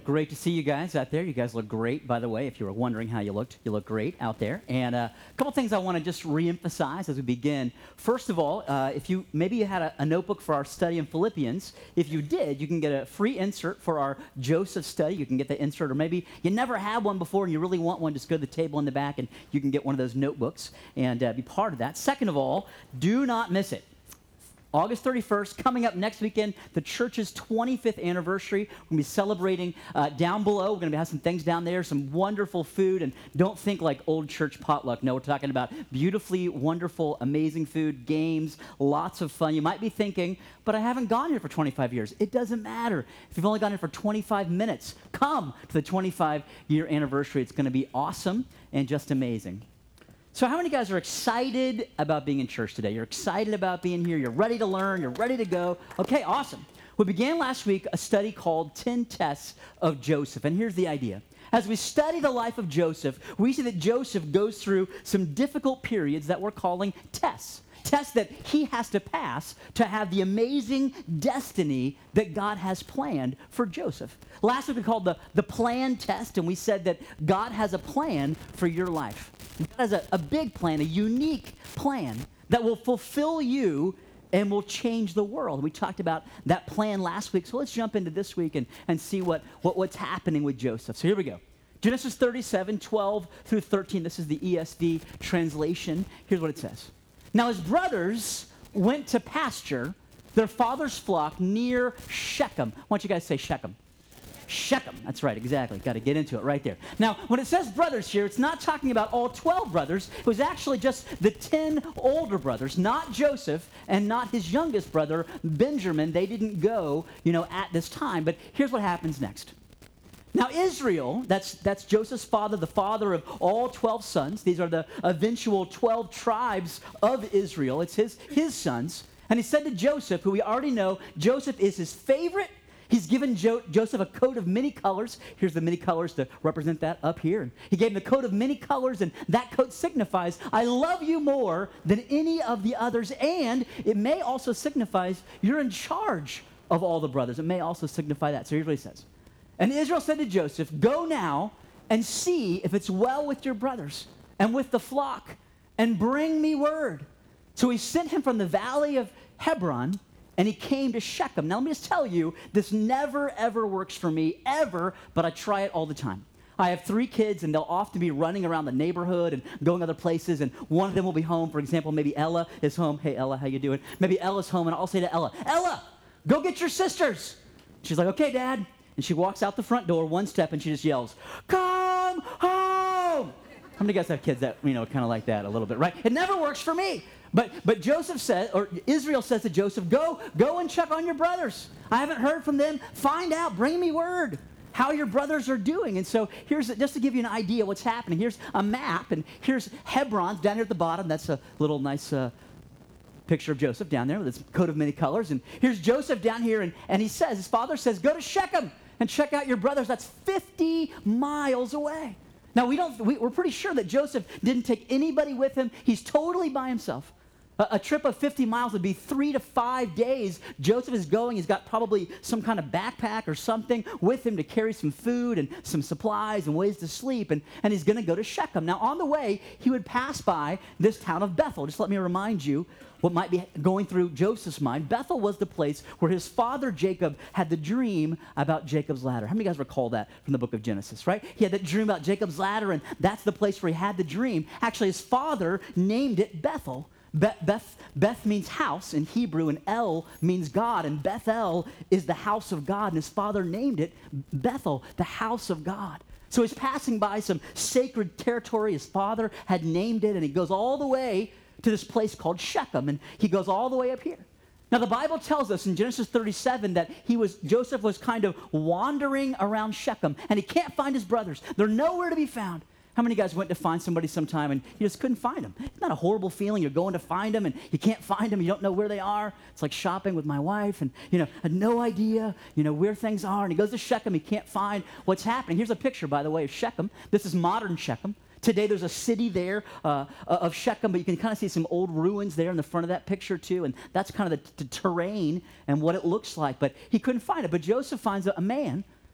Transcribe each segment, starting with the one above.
great to see you guys out there. You guys look great, by the way. If you were wondering how you look great out there. And a couple things I want to just reemphasize as we begin. First of all, if you maybe you had a notebook for our study in Philippians. If you did, you can get a free insert for our Joseph study. You can get the insert, or maybe you never had one before and you really want one. Just go to the table in the back and you can get one of those notebooks and be part of that. Second of all, do not miss it. August 31st, coming up next weekend, the church's 25th anniversary. We're going to be celebrating down below. We're going to have some things down there, some wonderful food, and don't think like old church potluck. No, we're talking about beautifully, wonderful, amazing food, games, lots of fun. You might be thinking, but I haven't gone here for 25 years. It doesn't matter. If you've only gone here for 25 minutes, come to the 25-year anniversary. It's going to be awesome and just amazing. So how many of you guys are excited about being in church today? You're excited about being here. You're ready to learn. You're ready to go. Okay, awesome. We began last week a study called 10 Tests of Joseph. And here's the idea. As we study the life of Joseph, we see that Joseph goes through some difficult periods that we're calling tests. Tests that he has to pass to have the amazing destiny that God has planned for Joseph. Last week we called the plan test, and we said that God has a plan for your life. God has a big plan, a unique plan that will fulfill you and will change the world. We talked about that plan last week, so let's jump into this week and see what's happening with Joseph. So here we go. Genesis 37, 12 through 13. This is the ESV translation. Here's what it says. Now his brothers went to pasture their father's flock near Shechem. Why don't you guys say Shechem? Shechem. That's right, exactly. Got to get into it right there. Now, when it says brothers here, it's not talking about all 12 brothers. It was actually just the 10 older brothers, not Joseph and not his youngest brother, Benjamin. They didn't go, at this time. But here's what happens next. Now Israel, that's Joseph's father, the father of all 12 sons. These are the eventual 12 tribes of Israel. It's his sons. And he said to Joseph, who we already know, Joseph is his favorite. He's given Joseph a coat of many colors. Here's the many colors to represent that up here. And he gave him the coat of many colors, and that coat signifies, I love you more than any of the others. And it may also signify you're in charge of all the brothers. It may also signify that. So here's what he says. And Israel said to Joseph, go now and see if it's well with your brothers and with the flock, and bring me word. So he sent him from the valley of Hebron, and he came to Shechem. Now let me just tell you, this never, ever works for me, ever, but I try it all the time. I have 3 kids, and they'll often be running around the neighborhood and going other places, and one of them will be home. For example, maybe Ella is home. Hey, Ella, how you doing? Maybe Ella's home, and I'll say to Ella, Ella, go get your sisters. She's like, okay, Dad. And she walks out the front door one step, and she just yells, come home. How many of you guys have kids that, kind of like that a little bit, right? It never works for me. But Joseph said, or Israel says to Joseph, go and check on your brothers. I haven't heard from them. Find out, bring me word how your brothers are doing. And so here's, just to give you an idea what's happening, here's a map, and here's Hebron down here at the bottom. That's a little nice picture of Joseph down there with his coat of many colors. And here's Joseph down here, and he says, his father says, go to Shechem and check out your brothers. That's 50 miles away. Now, we're pretty sure that Joseph didn't take anybody with him. He's totally by himself. A trip of 50 miles would be 3 to 5 days. Joseph is going. He's got probably some kind of backpack or something with him to carry some food and some supplies and ways to sleep. And he's going to go to Shechem. Now, on the way, he would pass by this town of Bethel. Just let me remind you what might be going through Joseph's mind. Bethel was the place where his father Jacob had the dream about Jacob's ladder. How many of you guys recall that from the book of Genesis, right? He had that dream about Jacob's ladder, and that's the place where he had the dream. Actually, his father named it Bethel. Beth means house in Hebrew, and El means God, and Bethel is the house of God, and his father named it Bethel, the house of God. So he's passing by some sacred territory. His father had named it, and he goes all the way to this place called Shechem, and he goes all the way up here. Now, the Bible tells us in Genesis 37 that Joseph was kind of wandering around Shechem, and he can't find his brothers. They're nowhere to be found. How many of you guys went to find somebody sometime and you just couldn't find them? It's not a horrible feeling. You're going to find them and you can't find them. You don't know where they are. It's like shopping with my wife, and, had no idea, where things are. And he goes to Shechem. He can't find what's happening. Here's a picture, by the way, of Shechem. This is modern Shechem. Today there's a city there of Shechem, but you can kind of see some old ruins there in the front of that picture too, and that's kind of the terrain and what it looks like. But he couldn't find it. But Joseph finds a man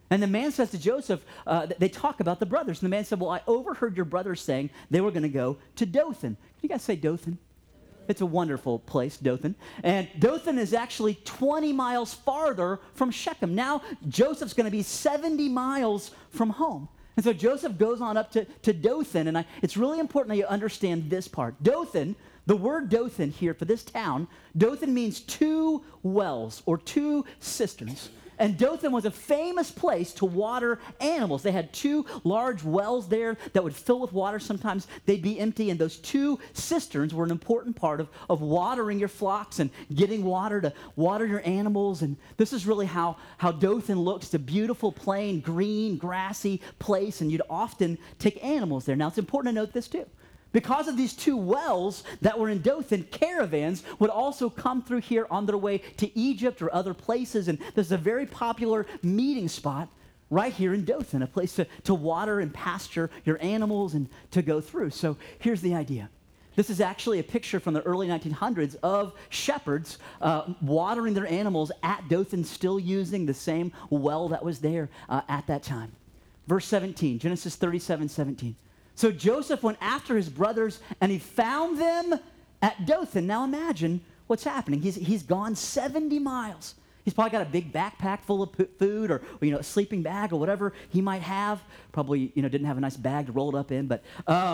And the man says to Joseph, they talk about the brothers. And the man said, well, I overheard your brothers saying they were going to go to Dothan. Can you guys say Dothan? It's a wonderful place, Dothan. And Dothan is actually 20 miles farther from Shechem. Now Joseph's going to be 70 miles from home. And so Joseph goes on up to Dothan. And it's really important that you understand this part. Dothan, the word Dothan here for this town, Dothan means two wells or two cisterns. And Dothan was a famous place to water animals. They had two large wells there that would fill with water. Sometimes they'd be empty, and those two cisterns were an important part of watering your flocks and getting water to water your animals. And this is really how Dothan looks. It's a beautiful, plain, green, grassy place, and you'd often take animals there. Now, it's important to note this, too. Because of these two wells that were in Dothan, caravans would also come through here on their way to Egypt or other places. And this is a very popular meeting spot right here in Dothan, a place to water and pasture your animals and to go through. So here's the idea. This is actually a picture from the early 1900s of shepherds watering their animals at Dothan, still using the same well that was there at that time. Verse 17, Genesis 37:17. So Joseph went after his brothers, and he found them at Dothan. Now imagine what's happening. He's gone 70 miles. He's probably got a big backpack full of food or a sleeping bag or whatever he might have. Probably, didn't have a nice bag to roll it up in. But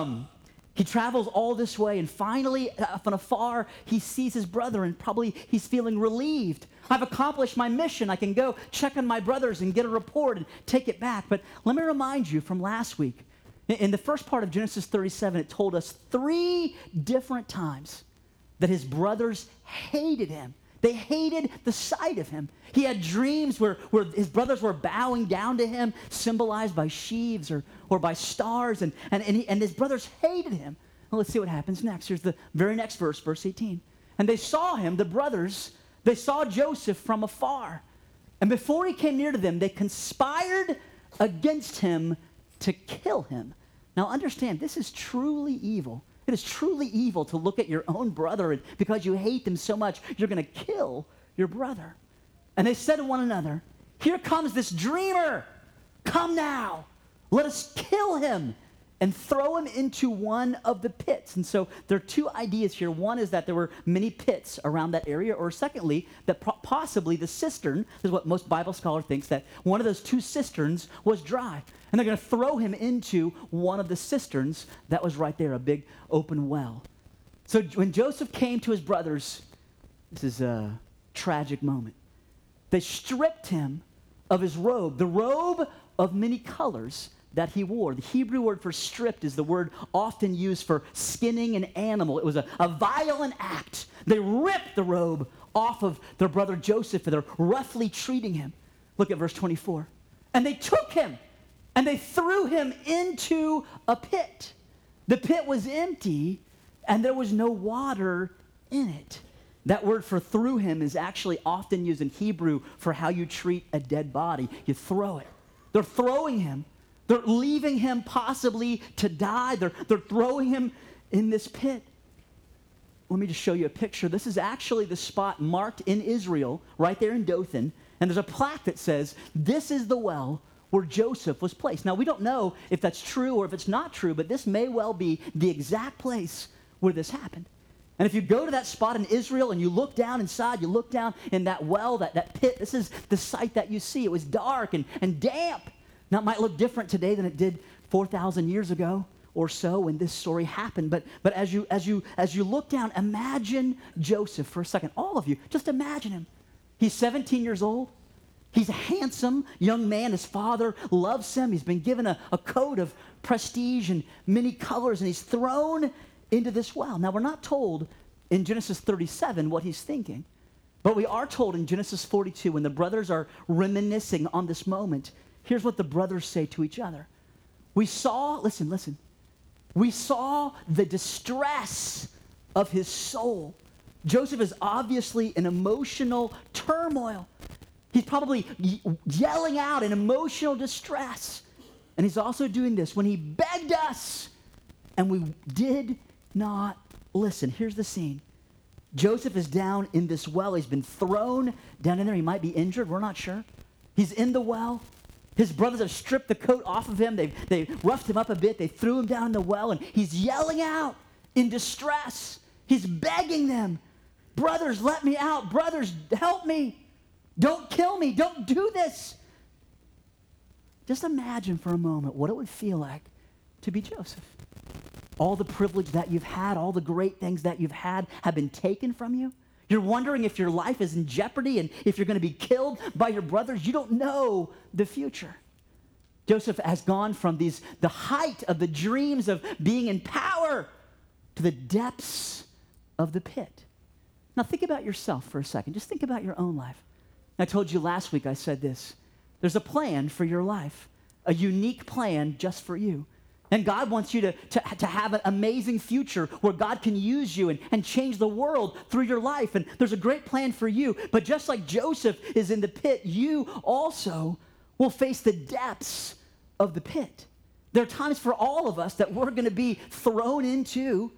he travels all this way, and finally, from afar, he sees his brother, and probably he's feeling relieved. I've accomplished my mission. I can go check on my brothers and get a report and take it back. But let me remind you from last week, in the first part of Genesis 37, it told us 3 different times that his brothers hated him. They hated the sight of him. He had dreams where his brothers were bowing down to him, symbolized by sheaves or by stars, and his brothers hated him. Well, let's see what happens next. Here's the very next verse, verse 18. And they saw him, the brothers, they saw Joseph from afar. And before he came near to them, they conspired against him to kill him. Now understand, this is truly evil. It is truly evil to look at your own brother, and because you hate them so much, you're going to kill your brother. And they said to one another, here comes this dreamer. Come now, let us kill him and throw him into one of the pits. And so there are 2 ideas here. One is that there were many pits around that area, or secondly, that possibly the cistern, this is what most Bible scholars think, that one of those 2 cisterns was dry. And they're going to throw him into one of the cisterns that was right there, a big open well. So when Joseph came to his brothers, this is a tragic moment. They stripped him of his robe, the robe of many colors that he wore. The Hebrew word for stripped is the word often used for skinning an animal. It was a violent act. They ripped the robe off of their brother Joseph, and they're roughly treating him. Look at verse 24. And they took him, and they threw him into a pit. The pit was empty, and there was no water in it. That word for threw him is actually often used in Hebrew for how you treat a dead body. You throw it. They're throwing him. They're leaving him possibly to die. They're throwing him in this pit. Let me just show you a picture. This is actually the spot marked in Israel, right there in Dothan. And there's a plaque that says, this is the well where Joseph was placed. Now, we don't know if that's true or if it's not true, but this may well be the exact place where this happened. And if you go to that spot in Israel and you look down inside, you look down in that well, that pit, this is the site that you see. It was dark and damp. Now, it might look different today than it did 4,000 years ago or so when this story happened. But as you look down, imagine Joseph for a second. All of you, just imagine him. He's 17 years old. He's a handsome young man. His father loves him. He's been given a coat of prestige and many colors, and he's thrown into this well. Now, we're not told in Genesis 37 what he's thinking, but we are told in Genesis 42 when the brothers are reminiscing on this moment. Here's what the brothers say to each other. We saw, listen, we saw the distress of his soul. Joseph is obviously in emotional turmoil. He's probably yelling out in emotional distress. And he's also doing this when he begged us and we did not listen. Here's the scene. Joseph is down in this well. He's been thrown down in there. He might be injured. We're not sure. He's in the well. His brothers have stripped the coat off of him. They roughed him up a bit. They threw him down in the well, and he's yelling out in distress. He's begging them, brothers, let me out. Brothers, help me. Don't kill me. Don't do this. Just imagine for a moment what it would feel like to be Joseph. All the privilege that you've had, all the great things that you've had have been taken from you. You're wondering if your life is in jeopardy and if you're going to be killed by your brothers. You don't know the future. Joseph has gone from the height of the dreams of being in power to the depths of the pit. Now think about yourself for a second. Just think about your own life. I told you last week, I said this. There's a plan for your life, a unique plan just for you. And God wants you to have an amazing future where God can use you and change the world through your life. And there's a great plan for you. But just like Joseph is in the pit, you also will face the depths of the pit. There are times for all of us that we're going to be thrown into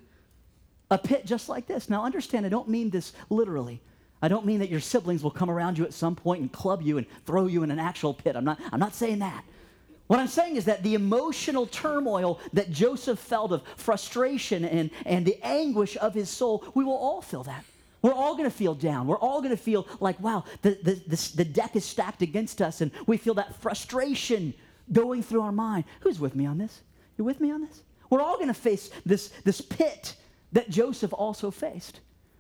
a pit just like this. Now understand, I don't mean this literally. I don't mean that your siblings will come around you at some point and club you and throw you in an actual pit. I'm not saying that. What I'm saying is that the emotional turmoil that Joseph felt of frustration and the anguish of his soul, we will all feel that. We're all going to feel down. We're all going to feel like, wow, the deck is stacked against us, and we feel that frustration going through our mind. Who's with me on this? You with me on this? We're all going to face this pit that Joseph also faced.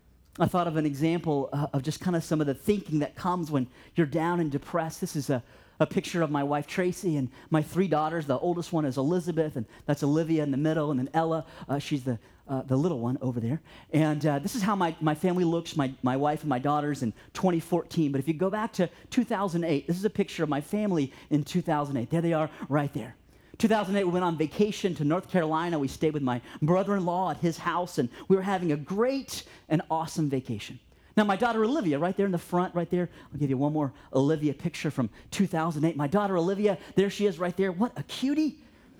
I thought of an example of just kind of some of the thinking that comes when you're down and depressed. This is a picture of my wife, Tracy, and my 3 daughters. The oldest one is Elizabeth, and that's Olivia in the middle, and then Ella, she's the little one over there. And this is how my family looks, my wife and my daughters in 2014. But if you go back to 2008, this is a picture of my family in 2008. There they are right there. 2008, we went on vacation to North Carolina. We stayed with my brother-in-law at his house, and we were having a great and awesome vacation. Now, my daughter Olivia, right there in the front, right there. I'll give you one more Olivia picture from 2008. My daughter Olivia, there she is right there. What a cutie.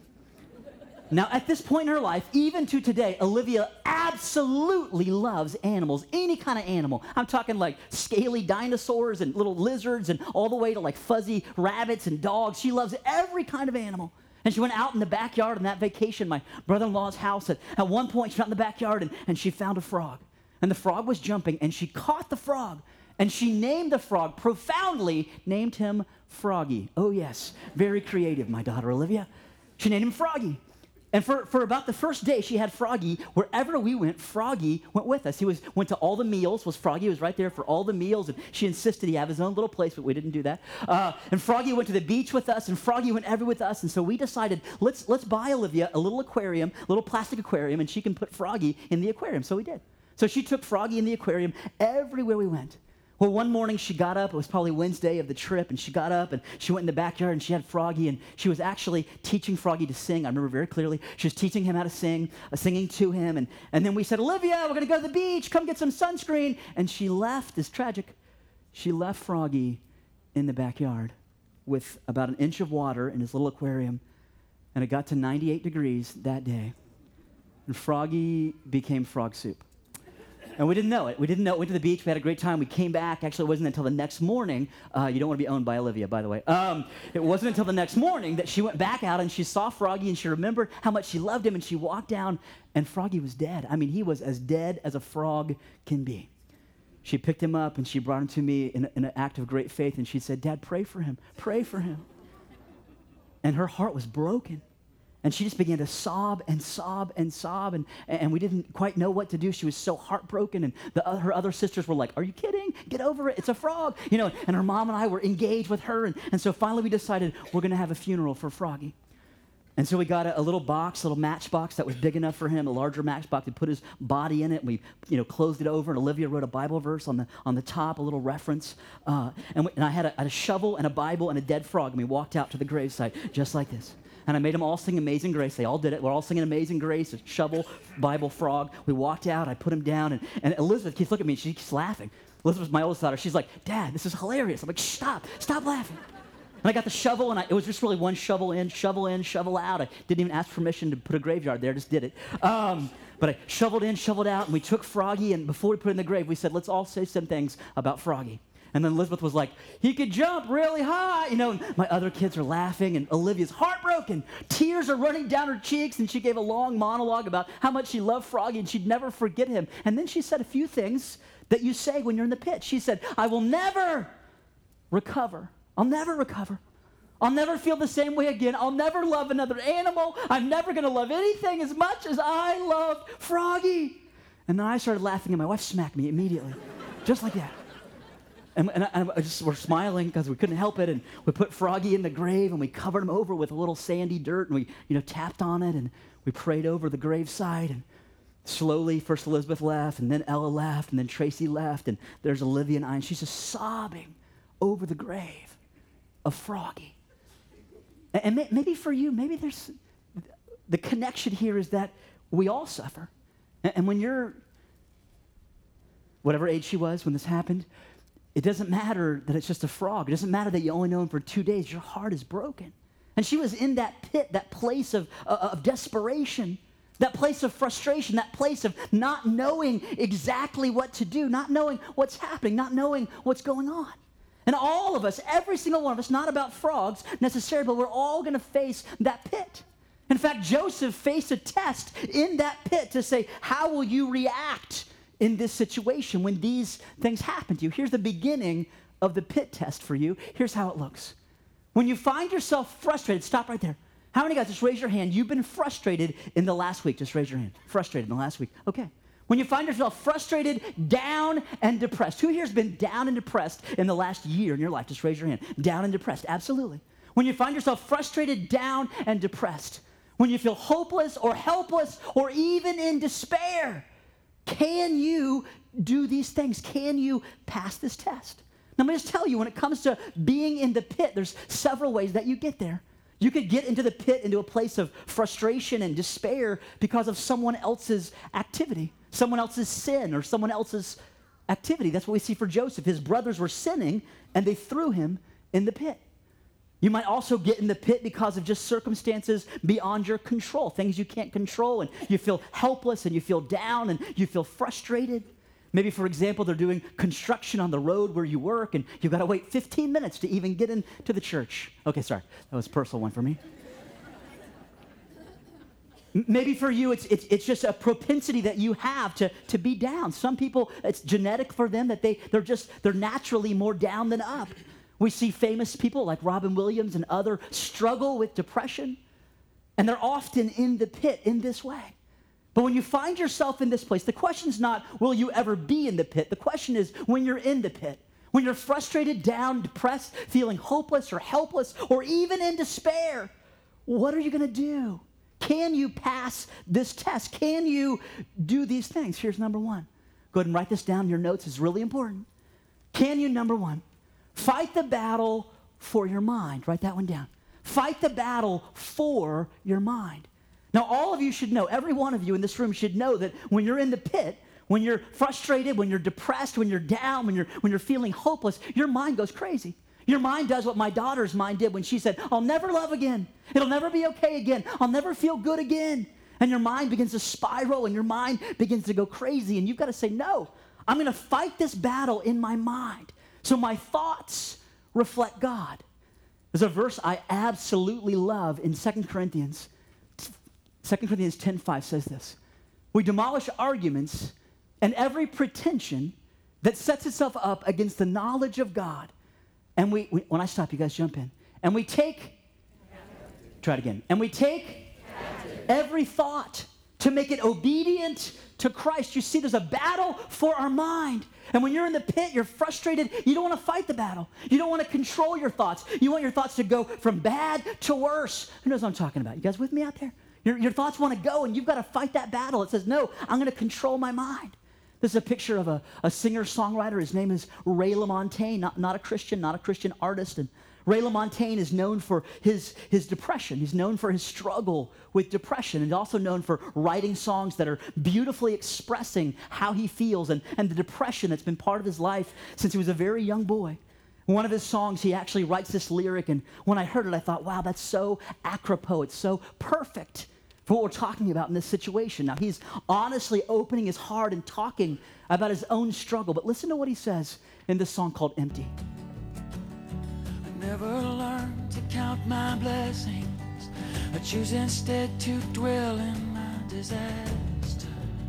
Now, at this point in her life, even to today, Olivia absolutely loves animals, any kind of animal. I'm talking like scaly dinosaurs and little lizards and all the way to like fuzzy rabbits and dogs. She loves every kind of animal. And she went out in the backyard on that vacation, my brother-in-law's house. At one point, she went out in the backyard and she found a frog. And the frog was jumping, and she caught the frog. And she named the frog, profoundly named him Froggy. Oh, yes, very creative, my daughter Olivia. She named him Froggy. And for about the first day she had Froggy, wherever we went, Froggy went with us. He went to all the meals. Froggy was right there for all the meals, and she insisted he have his own little place, but we didn't do that. And Froggy went to the beach with us, and Froggy went everywhere with us. And so we decided, let's buy Olivia a little aquarium, a little plastic aquarium, and she can put Froggy in the aquarium. So we did. So she took Froggy in the aquarium everywhere we went. Well, one morning she got up. It was probably Wednesday of the trip, and she got up and she went in the backyard and she had Froggy, and she was actually teaching Froggy to sing. I remember very clearly. She was teaching him how to sing, singing to him, and then we said, Olivia, we're going to go to the beach. Come get some sunscreen. And she left. It's tragic. She left Froggy in the backyard with about an inch of water in his little aquarium, and it got to 98 degrees that day, and Froggy became frog soup. And we didn't know it. We didn't know it. Went to the beach. We had a great time. We came back. Actually, it wasn't until the next morning. You don't want to be owned by Olivia, by the way. It wasn't until the next morning that she went back out and she saw Froggy and she remembered how much she loved him, and she walked down and Froggy was dead. I mean, he was as dead as a frog can be. She picked him up and she brought him to me in an act of great faith, and she said, Dad, pray for him. Pray for him. And her heart was broken. And she just began to sob and sob and sob, and we didn't quite know what to do. She was so heartbroken, and her other sisters were like, are you kidding? Get over it. It's a frog. You know, and her mom and I were engaged with her, and so finally we decided we're going to have a funeral for Froggy. And so we got a little box, a little matchbox that was big enough for him, a larger matchbox. We put his body in it. We, closed it over, and Olivia wrote a Bible verse on the top, a little reference. And I had a shovel and a Bible and a dead frog, and we walked out to the gravesite just like this. And I made them all sing Amazing Grace. They all did it. We're all singing Amazing Grace, a shovel, Bible, frog. We walked out. I put him down. And Elizabeth keeps looking at me. She keeps laughing. Elizabeth's my oldest daughter. She's like, Dad, this is hilarious. I'm like, stop laughing. And I got the shovel, and it was just really one shovel in, shovel out. I didn't even ask permission to put a graveyard there. I just did it. But I shoveled in, shoveled out, and we took Froggy, and before we put it in the grave, we said, let's all say some things about Froggy. And then Elizabeth was like, he could jump really high. And my other kids are laughing, and Olivia's heartbroken. Tears are running down her cheeks, and she gave a long monologue about how much she loved Froggy, and she'd never forget him. And then she said a few things that you say when you're in the pit. She said, I will never recover. I'll never recover. I'll never feel the same way again. I'll never love another animal. I'm never going to love anything as much as I loved Froggy. And then I started laughing, and my wife smacked me immediately, just like that. And we're smiling because we couldn't help it, and we put Froggy in the grave, and we covered him over with a little sandy dirt, and we tapped on it, and we prayed over the graveside, and slowly, first Elizabeth left, and then Ella left, and then Tracy left, and there's Olivia and I, and she's just sobbing over the grave of Froggy. And maybe for you, maybe there's, the connection here is that we all suffer. And when you're, whatever age she was when this happened, it doesn't matter that it's just a frog. It doesn't matter that you only know him for 2 days. Your heart is broken. And she was in that pit, that place of desperation, that place of frustration, that place of not knowing exactly what to do, not knowing what's happening, not knowing what's going on. And all of us, every single one of us, not about frogs necessarily, but we're all going to face that pit. In fact, Joseph faced a test in that pit to say, how will you react in this situation when these things happen to you? Here's the beginning of the pit test for you. Here's how it looks. When you find yourself frustrated, stop right there. How many guys, just raise your hand, you've been frustrated in the last week? Just raise your hand. Frustrated in the last week. Okay. When you find yourself frustrated, down, and depressed. Who here has been down and depressed in the last year in your life? Just raise your hand. Down and depressed. Absolutely. When you find yourself frustrated, down, and depressed. When you feel hopeless or helpless or even in despair, can you do these things? Can you pass this test? Now, let me just tell you, when it comes to being in the pit, there's several ways that you get there. You could get into the pit, into a place of frustration and despair because of someone else's activity, someone else's sin, or someone else's activity. That's what we see for Joseph. His brothers were sinning, and they threw him in the pit. You might also get in the pit because of just circumstances beyond your control, things you can't control, and you feel helpless, and you feel down, and you feel frustrated. Maybe, for example, they're doing construction on the road where you work, and you've got to wait 15 minutes to even get into the church. Okay, sorry. That was a personal one for me. Maybe for you, it's just a propensity that you have to be down. Some people, it's genetic for them that they're naturally more down than up. We see famous people like Robin Williams and others struggle with depression, and they're often in the pit in this way. But when you find yourself in this place, the question is not, will you ever be in the pit? The question is, when you're in the pit, when you're frustrated, down, depressed, feeling hopeless or helpless, or even in despair, what are you going to do? Can you pass this test? Can you do these things? Here's number one. Go ahead and write this down in your notes. It's really important. Can you, number one, fight the battle for your mind? Write that one down. Fight the battle for your mind. Now, all of you should know, every one of you in this room should know that when you're in the pit, when you're frustrated, when you're depressed, when you're down, when you're feeling hopeless, your mind goes crazy. Your mind does what my daughter's mind did when she said, I'll never love again. It'll never be okay again. I'll never feel good again. And your mind begins to spiral, and your mind begins to go crazy. And you've got to say, no, I'm going to fight this battle in my mind so my thoughts reflect God. There's a verse I absolutely love in 2 Corinthians. 2 Corinthians 10:5 says this. We demolish arguments and every pretension that sets itself up against the knowledge of God. And we when I stop, you guys jump in. And we take, try it again. And we take every thought to make it obedient to Christ. You see, there's a battle for our mind. And when you're in the pit, you're frustrated. You don't want to fight the battle. You don't want to control your thoughts. You want your thoughts to go from bad to worse. Who knows what I'm talking about? You guys with me out there? Your thoughts want to go, and you've got to fight that battle. It says, no, I'm going to control my mind. This is a picture of a singer-songwriter. His name is Ray LaMontagne, not a Christian artist. And Ray LaMontagne is known for his depression. He's known for his struggle with depression. And he's also known for writing songs that are beautifully expressing how he feels and the depression that's been part of his life since he was a very young boy. One of his songs, he actually writes this lyric, and when I heard it, I thought, wow, that's so apropos. It's so perfect for what we're talking about in this situation. Now, he's honestly opening his heart and talking about his own struggle. But listen to what he says in this song called Empty. I never learned to count my blessings. I choose instead to dwell in my disaster.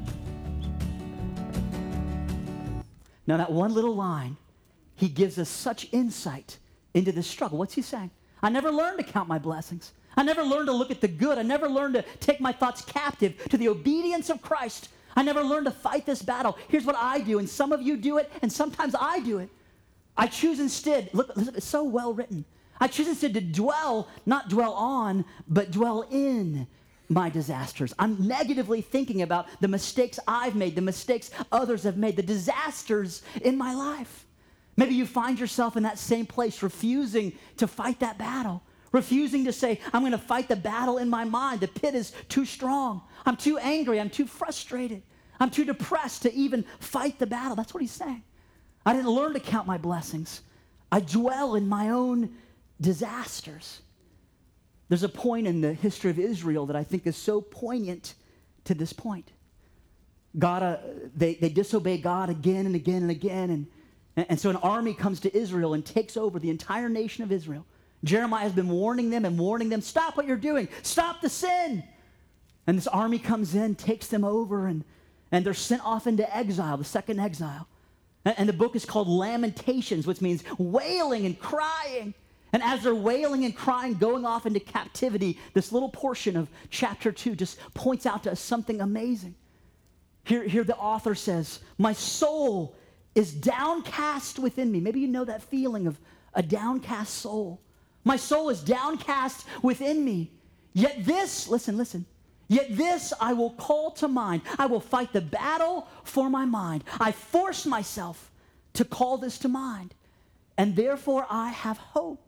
Now, that one little line, he gives us such insight into this struggle. What's he saying? I never learned to count my blessings. I never learned to look at the good. I never learned to take my thoughts captive to the obedience of Christ. I never learned to fight this battle. Here's what I do, and some of you do it, and sometimes I do it. I choose instead, look, it's so well written. I choose instead to dwell, not dwell on, but dwell in my disasters. I'm negatively thinking about the mistakes I've made, the mistakes others have made, the disasters in my life. Maybe you find yourself in that same place, refusing to fight that battle, refusing to say, I'm going to fight the battle in my mind. The pit is too strong. I'm too angry. I'm too frustrated. I'm too depressed to even fight the battle. That's what he's saying. I didn't learn to count my blessings. I dwell in my own disasters. There's a point in the history of Israel that I think is so poignant to this point. They disobey God again and again and again. And so an army comes to Israel and takes over the entire nation of Israel. Jeremiah has been warning them, stop what you're doing. Stop the sin. And this army comes in, takes them over, and they're sent off into exile, the second exile. And the book is called Lamentations, which means wailing and crying. And as they're wailing and crying, going off into captivity, this little portion of chapter 2 just points out to us something amazing. Here the author says, my soul is downcast within me. Maybe you know that feeling of a downcast soul. My soul is downcast within me. Yet this, listen, yet this I will call to mind. I will fight the battle for my mind. I force myself to call this to mind. And therefore I have hope.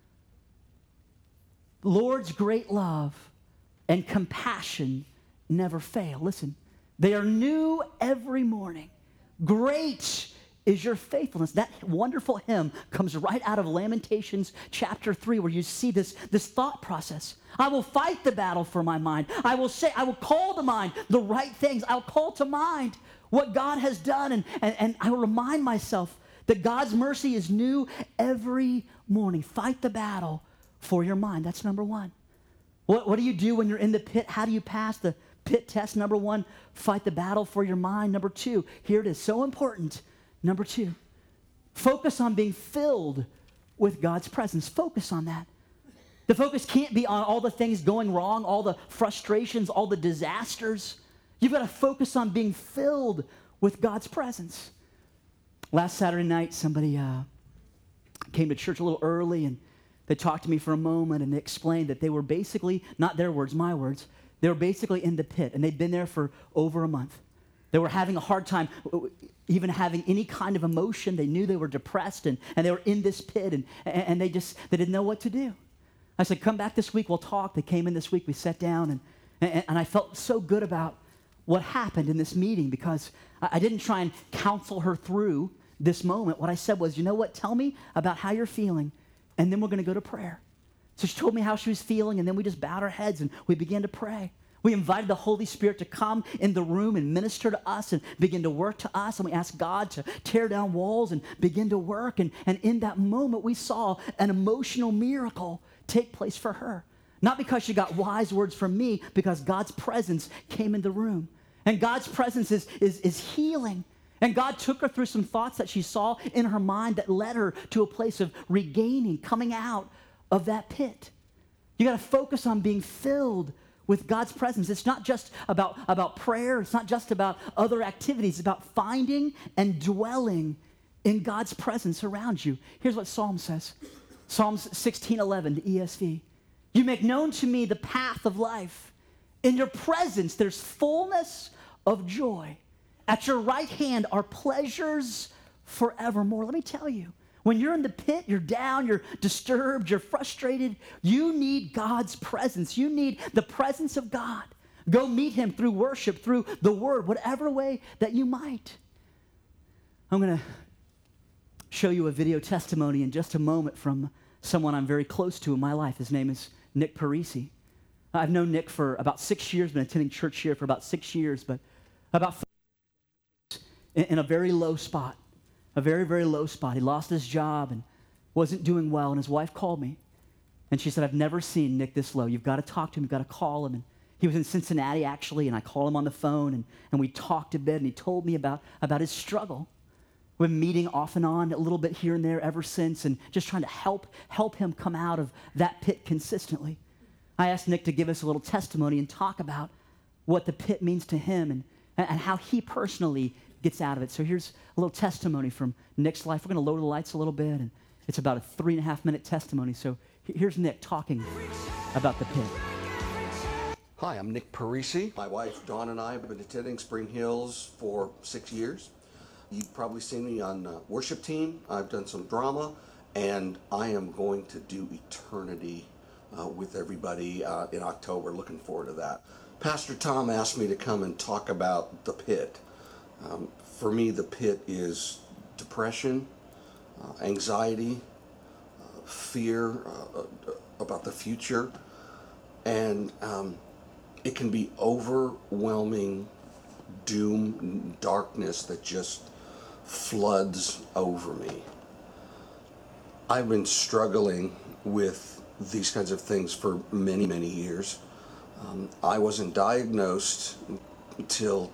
The Lord's great love and compassion never fail. Listen, they are new every morning. Great is your faithfulness. That wonderful hymn comes right out of Lamentations chapter 3, where you see this thought process. I will fight the battle for my mind. I will call to mind the right things. I'll call to mind what God has done, and I will remind myself that God's mercy is new every morning. Fight the battle for your mind. That's number one. What do you do when you're in the pit? How do you pass the pit test? Number one, fight the battle for your mind. Number two, here it is, so important. Number two, focus on being filled with God's presence. Focus on that. The focus can't be on all the things going wrong, all the frustrations, all the disasters. You've got to focus on being filled with God's presence. Last Saturday night, somebody came to church a little early, and they talked to me for a moment, and they explained that they were basically, not their words, my words, they were basically in the pit, and they'd been there for over a month. They were having a hard time even having any kind of emotion. They knew they were depressed, and they were in this pit, and they didn't know what to do. I said, come back this week, we'll talk. They came in this week, we sat down, and I felt so good about what happened in this meeting, because I didn't try and counsel her through this moment. What I said was, you know what, tell me about how you're feeling, and then we're going to go to prayer. So she told me how she was feeling, and then we just bowed our heads, and we began to pray. We invited the Holy Spirit to come in the room and minister to us and begin to work to us, and we asked God to tear down walls and begin to work, and in that moment, we saw an emotional miracle take place for her. Not because she got wise words from me, because God's presence came in the room. And God's presence is healing. And God took her through some thoughts that she saw in her mind that led her to a place of regaining, coming out of that pit. You got to focus on being filled with God's presence. It's not just about prayer. It's not just about other activities. It's about finding and dwelling in God's presence around you. Here's what Psalm says. Psalms 16:11, the ESV. You make known to me the path of life. In your presence, there's fullness of joy. At your right hand are pleasures forevermore. Let me tell you, when you're in the pit, you're down, you're disturbed, you're frustrated, you need God's presence. You need the presence of God. Go meet him through worship, through the word, whatever way that you might. I'm going to show you a video testimony in just a moment from someone I'm very close to in my life. His name is Nick Parisi. I've known Nick for about 6 years, been attending church here for about 6 years, but about in a very low spot, a very, very low spot. He lost his job and wasn't doing well, and his wife called me, and she said, I've never seen Nick this low. You've got to talk to him. You've got to call him. And he was in Cincinnati, actually, and I called him on the phone, and we talked a bit, and he told me about his struggle. We've been meeting off and on a little bit here and there ever since, and just trying to help him come out of that pit consistently. I asked Nick to give us a little testimony and talk about what the pit means to him and how he personally gets out of it. So here's a little testimony from Nick's life. We're going to lower the lights a little bit, and it's about a 3.5-minute testimony. So here's Nick talking about the pit. Hi, I'm Nick Parisi. My wife Dawn and I have been attending Spring Hills for 6 years. You've probably seen me on worship team. I've done some drama, and I am going to do eternity with everybody in October. Looking forward to that. Pastor Tom asked me to come and talk about the pit. For me, the pit is depression, anxiety, fear about the future, and it can be overwhelming doom, darkness that just floods over me. I've been struggling with these kinds of things for many, many years. I wasn't diagnosed until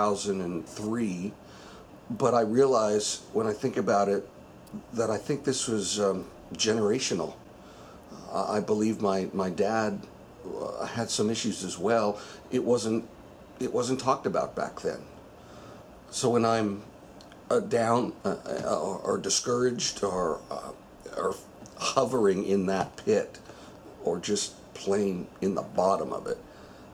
2003, but I realize when I think about it that I think this was generational. I believe my dad had some issues as well. It wasn't talked about back then. So when I'm down or discouraged or hovering in that pit or just plain in the bottom of it,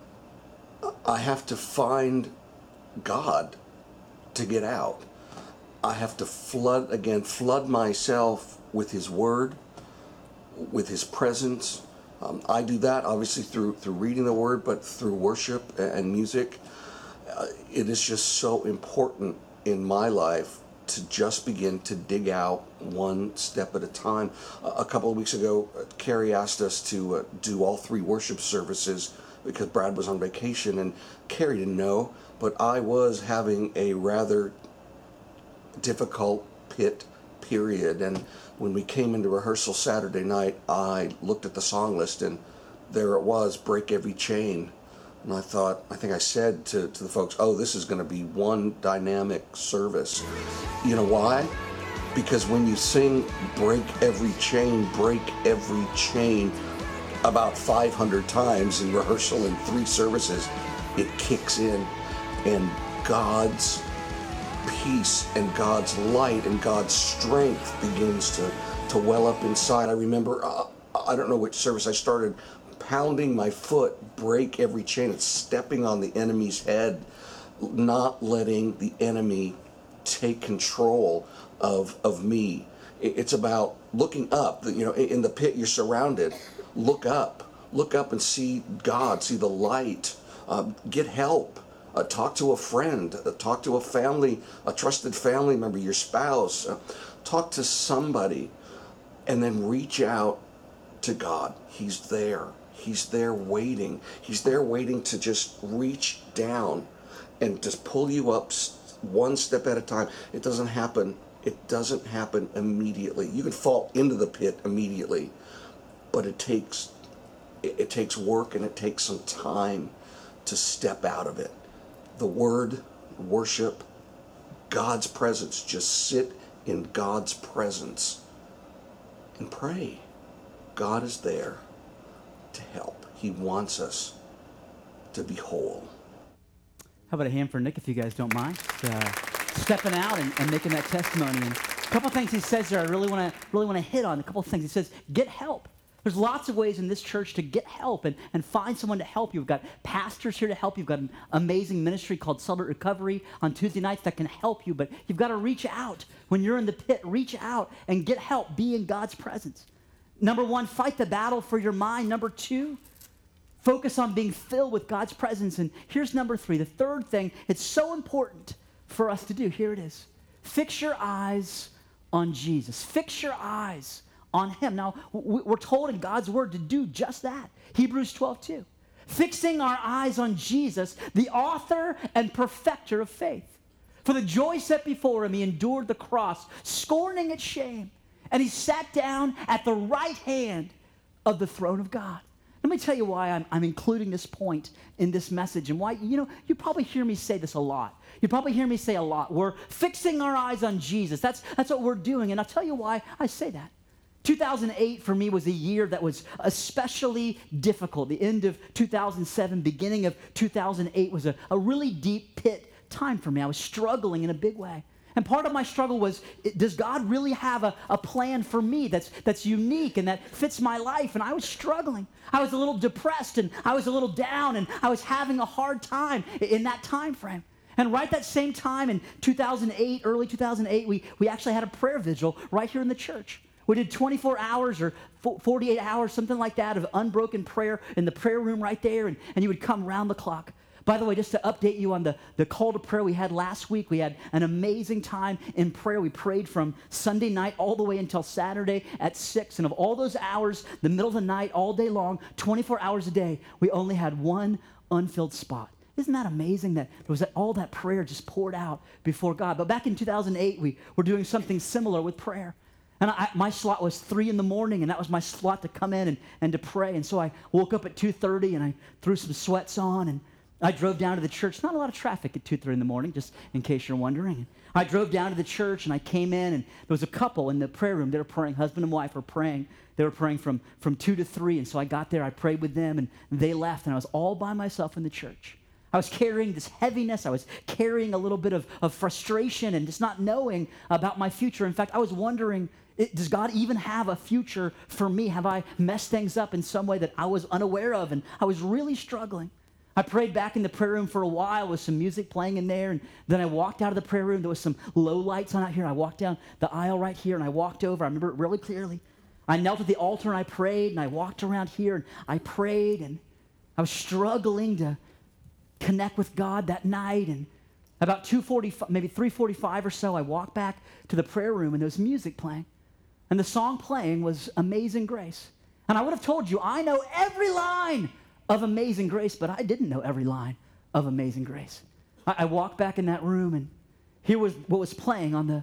I have to find God to get out. I have to flood myself with His Word, with His presence. I do that obviously through reading the Word, but through worship and music. It is just so important in my life to just begin to dig out one step at a time. A couple of weeks ago, Carrie asked us to do all 3 worship services because Brad was on vacation, and Carrie didn't know, but I was having a rather difficult pit period. And when we came into rehearsal Saturday night, I looked at the song list, and there it was, Break Every Chain. And I think I said to the folks, oh, this is going to be one dynamic service. You know why? Because when you sing Break Every Chain, about 500 times in rehearsal in 3 services, it kicks in, and God's peace and God's light and God's strength begins to well up inside. I remember, I don't know which service I started, pounding my foot, break every chain. It's stepping on the enemy's head, not letting the enemy take control of me. It's about looking up. You know, in the pit you're surrounded. Look up and see God, see the light. Get help. Talk to a friend. Talk to a family, a trusted family member, your spouse. Talk to somebody, and then reach out to God. He's there. He's there waiting. He's there waiting to just reach down and just pull you up one step at a time. It doesn't happen. It doesn't happen immediately. You can fall into the pit immediately, but it takes work, and it takes some time to step out of it. The Word, worship, God's presence. Just sit in God's presence and pray. God is there to help. He wants us to be whole. How about a hand for Nick, if you guys don't mind? Stepping out and making that testimony. And a couple things he says there I really want to hit on. A couple of things he says, get help. There's lots of ways in this church to get help and find someone to help you. We've got pastors here to help you. We've got an amazing ministry called Celebrate Recovery on Tuesday nights that can help you. But you've got to reach out. When you're in the pit, reach out and get help. Be in God's presence. Number 1, fight the battle for your mind. Number 2, focus on being filled with God's presence. And here's number 3. The third thing, it's so important for us to do. Here it is. Fix your eyes on Jesus. Fix your eyes on Him. Now, we're told in God's Word to do just that. Hebrews 12:2. fixing our eyes on Jesus, the author and perfecter of faith. For the joy set before him, he endured the cross, scorning its shame, and he sat down at the right hand of the throne of God. Let me tell you why I'm including this point in this message and why, you probably hear me say this a lot. You probably hear me say a lot. We're fixing our eyes on Jesus. That's what we're doing, and I'll tell you why I say that. 2008 for me was a year that was especially difficult. The end of 2007, beginning of 2008 was a really deep pit time for me. I was struggling in a big way. And part of my struggle was, does God really have a plan for me that's unique and that fits my life? And I was struggling. I was a little depressed and I was a little down and I was having a hard time in that time frame. And right that same time in 2008, early 2008, we actually had a prayer vigil right here in the church. We did 24 hours or 48 hours, something like that, of unbroken prayer in the prayer room right there, and you would come round the clock. By the way, just to update you on the call to prayer we had last week, we had an amazing time in prayer. We prayed from Sunday night all the way until Saturday at 6. And of all those hours, the middle of the night, all day long, 24 hours a day, we only had one unfilled spot. Isn't that amazing that there was all that prayer just poured out before God? But back in 2008, we were doing something similar with prayer. And my slot was 3 in the morning, and that was my slot to come in and to pray. And so I woke up at 2:30, and I threw some sweats on, and I drove down to the church. Not a lot of traffic at 2:30 in the morning, just in case you're wondering. I drove down to the church, and I came in, and there was a couple in the prayer room. They were praying. Husband and wife were praying. They were praying from 2 to 3, and so I got there. I prayed with them, and they left, and I was all by myself in the church. I was carrying this heaviness. I was carrying a little bit of frustration and just not knowing about my future. In fact, I was wondering, does God even have a future for me? Have I messed things up in some way that I was unaware of? And I was really struggling. I prayed back in the prayer room for a while with some music playing in there, and then I walked out of the prayer room. There was some low lights on out here. I walked down the aisle right here, and I walked over. I remember it really clearly. I knelt at the altar, and I prayed, and I walked around here, and I prayed, and I was struggling to connect with God that night. And about 2:45, maybe 3:45 or so, I walked back to the prayer room, and there was music playing. And the song playing was Amazing Grace. And I would have told you, I know every line of Amazing Grace, but I didn't know every line of Amazing Grace. I walked back in that room, and here was what was playing on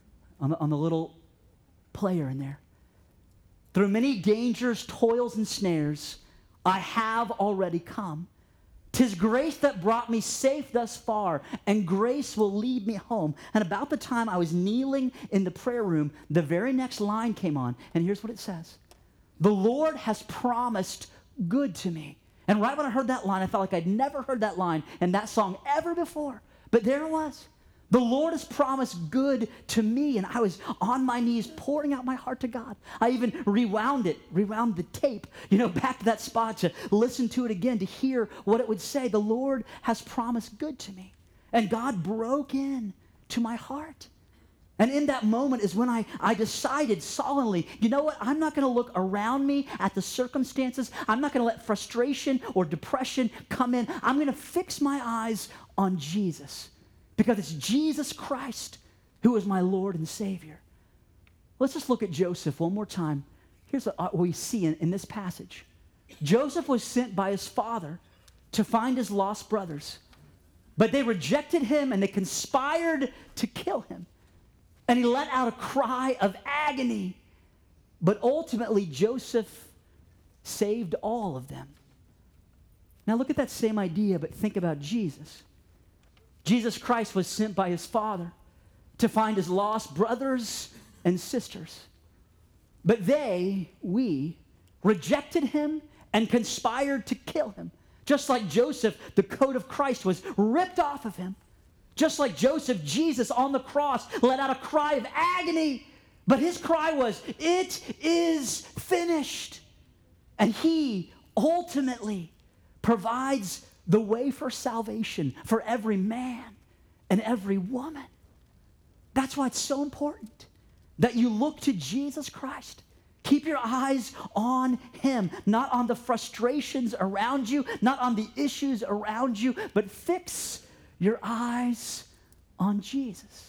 the little player in there. Through many dangers, toils, and snares, I have already come. 'Tis grace that brought me safe thus far, and grace will lead me home. And about the time I was kneeling in the prayer room, the very next line came on, and here's what it says. The Lord has promised good to me. And right when I heard that line, I felt like I'd never heard that line in that song ever before. But there it was. The Lord has promised good to me, and I was on my knees pouring out my heart to God. I even rewound the tape, back to that spot to listen to it again, to hear what it would say. The Lord has promised good to me. And God broke in to my heart. And in that moment is when I decided solemnly, you know what? I'm not going to look around me at the circumstances. I'm not going to let frustration or depression come in. I'm going to fix my eyes on Jesus, because it's Jesus Christ who is my Lord and Savior. Let's just look at Joseph one more time. Here's what we see in this passage. Joseph was sent by his father to find his lost brothers, but they rejected him and they conspired to kill him. And he let out a cry of agony. But ultimately, Joseph saved all of them. Now look at that same idea, but think about Jesus. Jesus Christ was sent by his Father to find his lost brothers and sisters. But we rejected him and conspired to kill him. Just like Joseph, the coat of Christ was ripped off of him. Just like Joseph, Jesus on the cross let out a cry of agony. But his cry was, "It is finished." And he ultimately provides the way for salvation for every man and every woman. That's why it's so important that you look to Jesus Christ. Keep your eyes on him, not on the frustrations around you, not on the issues around you, but fix your eyes on Jesus.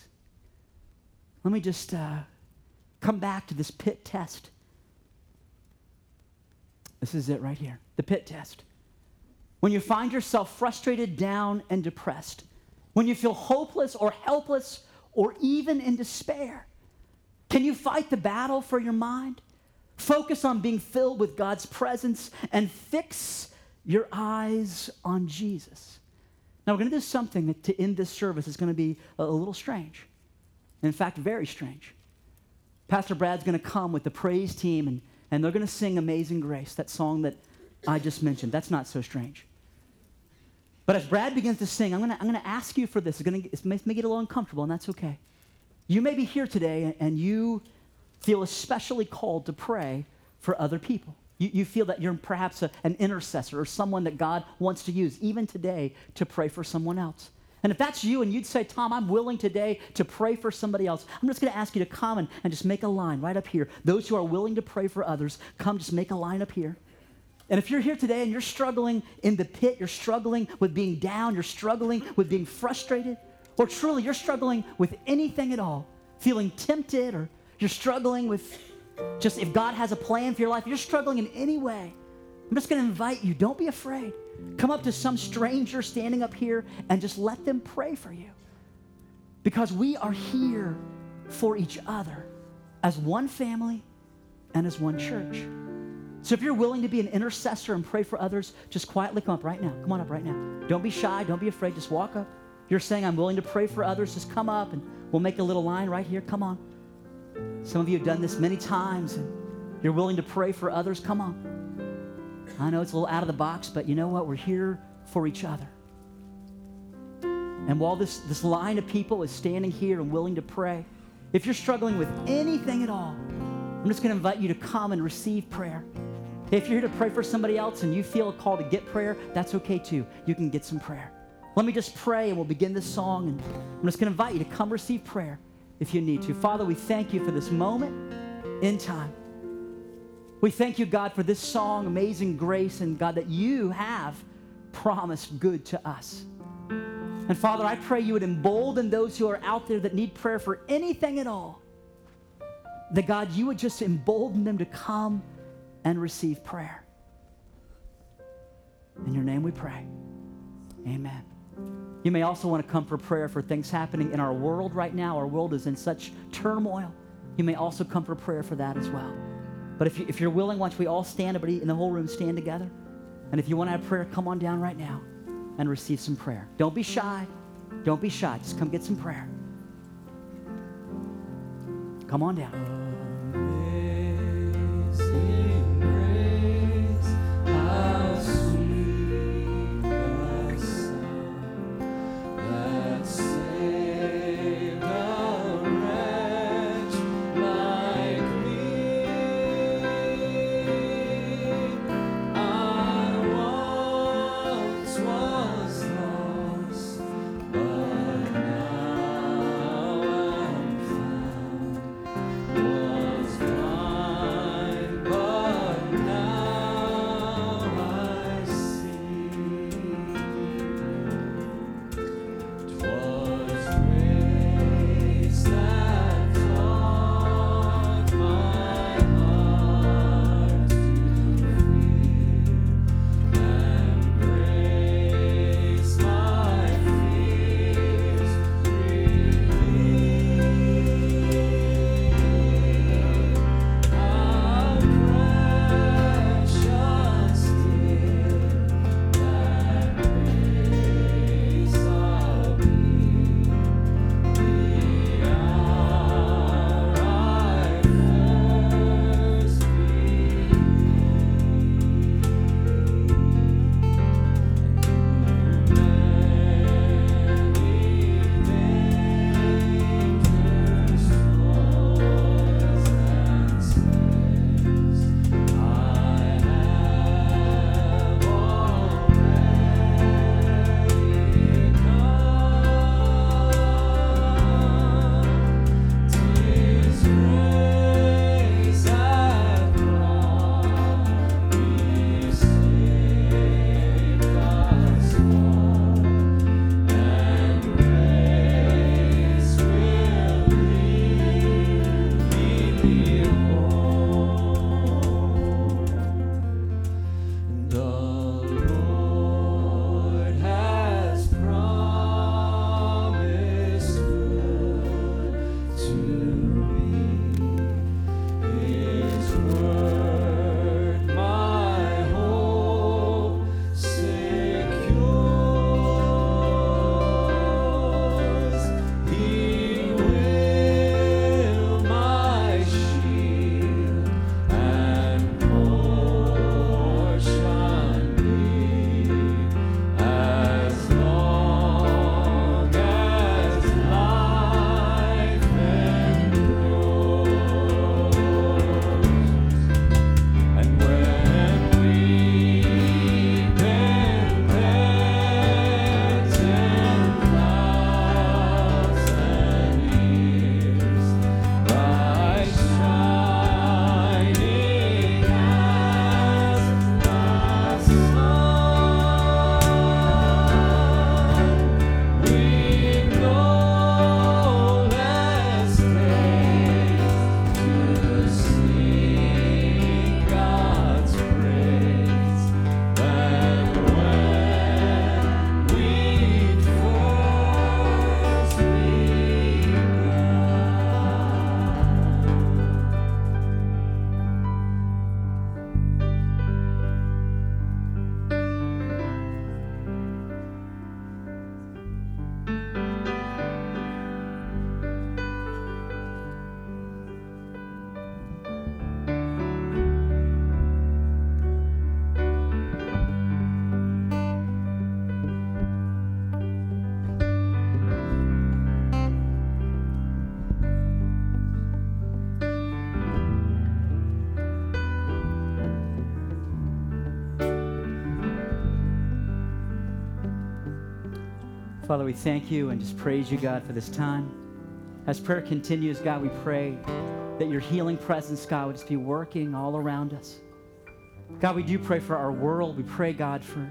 Let me just come back to this pit test. This is it right here, the pit test. When you find yourself frustrated, down, and depressed. When you feel hopeless or helpless or even in despair. Can you fight the battle for your mind? Focus on being filled with God's presence and fix your eyes on Jesus. Now, we're going to do something that to end this service is going to be a little strange. In fact, very strange. Pastor Brad's going to come with the praise team, and they're going to sing Amazing Grace, that song that I just mentioned. That's not so strange. But as Brad begins to sing, I'm going to ask you for this. It's may get a little uncomfortable, and that's okay. You may be here today, and you feel especially called to pray for other people. You feel that you're perhaps an intercessor or someone that God wants to use, even today, to pray for someone else. And if that's you and you'd say, Tom, I'm willing today to pray for somebody else, I'm just going to ask you to come and just make a line right up here. Those who are willing to pray for others, come just make a line up here. And if you're here today and you're struggling in the pit, you're struggling with being down, you're struggling with being frustrated, or truly you're struggling with anything at all, feeling tempted, or you're struggling with just if God has a plan for your life, you're struggling in any way, I'm just going to invite you, don't be afraid. Come up to some stranger standing up here and just let them pray for you. Because we are here for each other as one family and as one church. So if you're willing to be an intercessor and pray for others, just quietly come up right now. Come on up right now. Don't be shy. Don't be afraid. Just walk up. You're saying, I'm willing to pray for others. Just come up and we'll make a little line right here. Come on. Some of you have done this many times and you're willing to pray for others. Come on. I know it's a little out of the box, but you know what? We're here for each other. And while this line of people is standing here and willing to pray, if you're struggling with anything at all, I'm just going to invite you to come and receive prayer. If you're here to pray for somebody else and you feel a call to get prayer, that's okay too. You can get some prayer. Let me just pray and we'll begin this song. And I'm just going to invite you to come receive prayer if you need to. Father, we thank you for this moment in time. We thank you, God, for this song, Amazing Grace, and God, that you have promised good to us. And Father, I pray you would embolden those who are out there that need prayer for anything at all. That God, you would just embolden them to come and receive prayer. In your name we pray. Amen. You may also want to come for prayer for things happening in our world right now. Our world is in such turmoil. You may also come for prayer for that as well. But if you're willing, once we all stand, everybody in the whole room stand together. And if you want to have prayer, come on down right now and receive some prayer. Don't be shy. Don't be shy. Just come get some prayer. Come on down. Amazing grace, how sweet the sound that saved a wretch like me. I once was lost, but now I'm found. Was blind, but Father, we thank you and just praise you, God, for this time. As prayer continues, God, we pray that your healing presence, God, would just be working all around us. God, we do pray for our world. We pray, God, for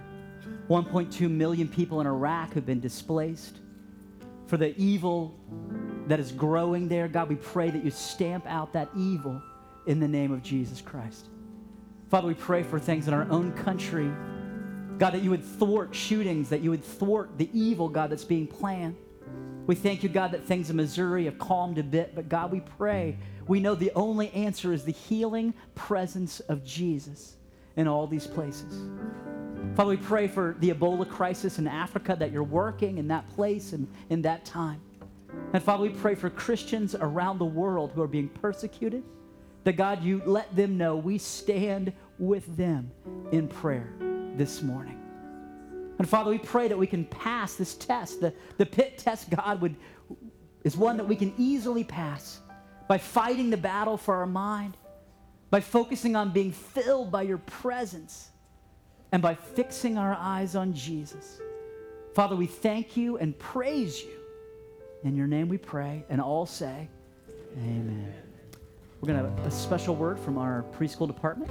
1.2 million people in Iraq who've been displaced, for the evil that is growing there. God, we pray that you stamp out that evil in the name of Jesus Christ. Father, we pray for things in our own country. God, that you would thwart shootings, that you would thwart the evil, God, that's being planned. We thank you, God, that things in Missouri have calmed a bit, but God, we pray. We know the only answer is the healing presence of Jesus in all these places. Father, we pray for the Ebola crisis in Africa, that you're working in that place and in that time. And Father, we pray for Christians around the world who are being persecuted, that God, you let them know we stand with them in prayer this morning. And Father, we pray that we can pass this test. The pit test, God, is one that we can easily pass by fighting the battle for our mind, by focusing on being filled by your presence, and by fixing our eyes on Jesus. Father, we thank you and praise you. In your name we pray, and all say, amen. We're going to have a special word from our preschool department.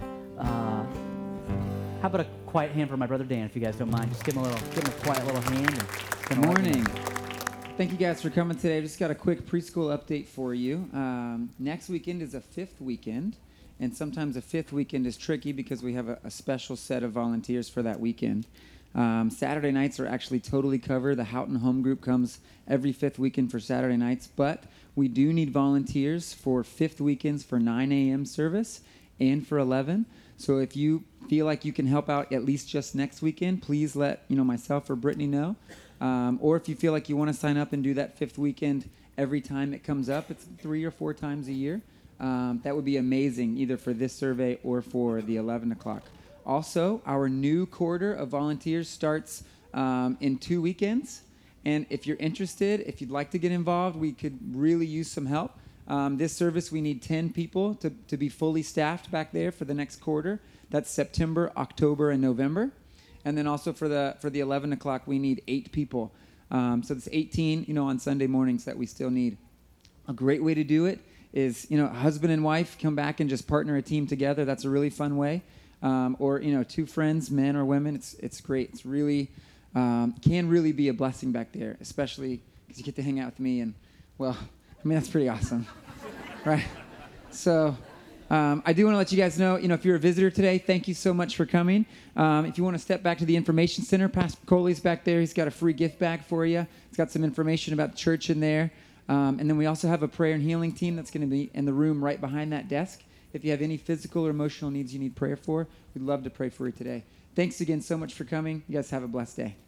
How about a quiet hand for my brother Dan, if you guys don't mind? Just give him a quiet little hand. Good morning. Thank you guys for coming today. I just got a quick preschool update for you. Next weekend is a fifth weekend, and sometimes a fifth weekend is tricky because we have a special set of volunteers for that weekend. Saturday nights are actually totally covered. The Houghton Home Group comes every fifth weekend for Saturday nights, but we do need volunteers for fifth weekends for 9 a.m. service and for 11. So if you feel like you can help out at least just next weekend, please let myself or Brittany know. Or if you feel like you want to sign up and do that fifth weekend every time it comes up, it's 3 or 4 times a year. That would be amazing, either for this survey or for the 11 o'clock. Also, our new quarter of volunteers starts in 2 weekends. And if you're interested, if you'd like to get involved, we could really use some help. This service, we need 10 people to be fully staffed back there for the next quarter. That's September, October, and November. And then also for the 11 o'clock, we need 8 people. So it's 18, on Sunday mornings that we still need. A great way to do it is, husband and wife come back and just partner a team together. That's a really fun way. Or 2 friends, men or women. It's great. It's really can really be a blessing back there, especially because you get to hang out with me. And, that's pretty awesome, right? So I do want to let you guys know, if you're a visitor today, thank you so much for coming. If you want to step back to the Information Center, Pastor Coley's back there. He's got a free gift bag for you. It's got some information about the church in there. And then we also have a prayer and healing team that's going to be in the room right behind that desk. If you have any physical or emotional needs you need prayer for, we'd love to pray for you today. Thanks again so much for coming. You guys have a blessed day.